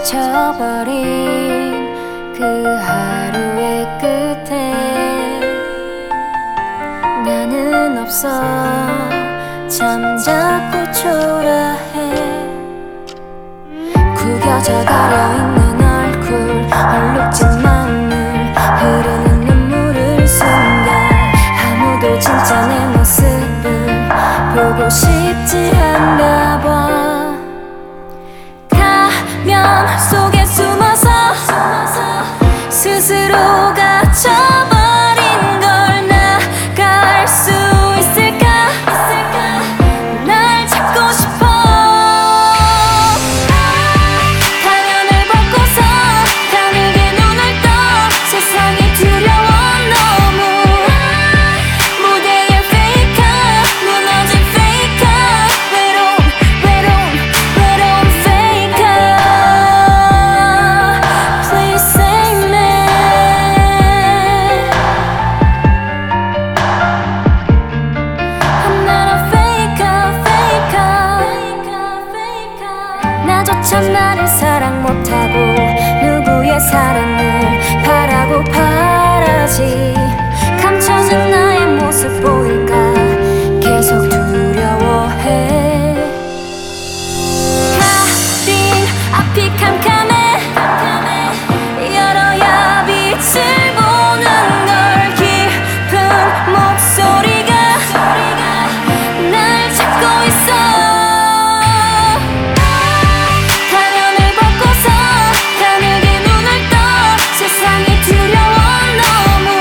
스쳐버린 그 하루의 끝에 나는 없어 잠자코 초라해. 구겨져 가려있는 얼굴 얼룩진 마음을 흐르는 눈물을 숨겨 아무도 진짜 내 모습을 보고 싶지 않나 봐. 가면 속에 숨어서 스스로 갇혀버린 걸 나갈 수 있을까? 날 찾고 싶어. 가면을 벗고서 가늘게 눈을 떠 세상이 두려워 너무. 무대에 fake아 무너진 fake아 외로운 fake아. Please save me. I'm not a fake아. 나조차 나를 사랑 못하고 누구의 사랑을 바라고 바라지. 감춰진 나의 모습 보일까 계속 두려워해. 가린 앞이 캄캄해 열어야 빛을 보는 걸. 깊은 목소리가 날 찾고 있어. 가면을 벗고서 가늘게 눈을 떠 세상이 두려워 너무.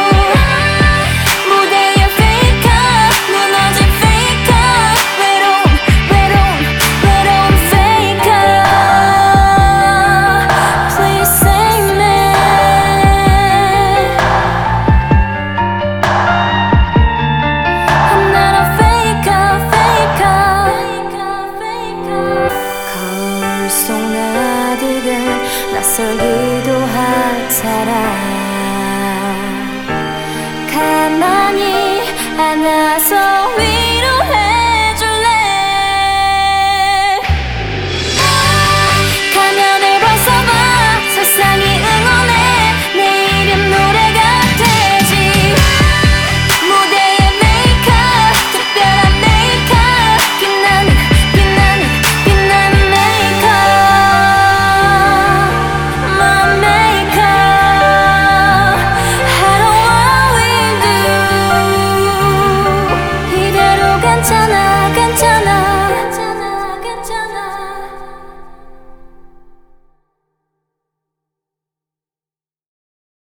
무대에 fake아 무너진 fake아 외로운 fake아. Please save me. I'm not a fake아. 거울 속 나득은 낯설기도 한 사람. 가만히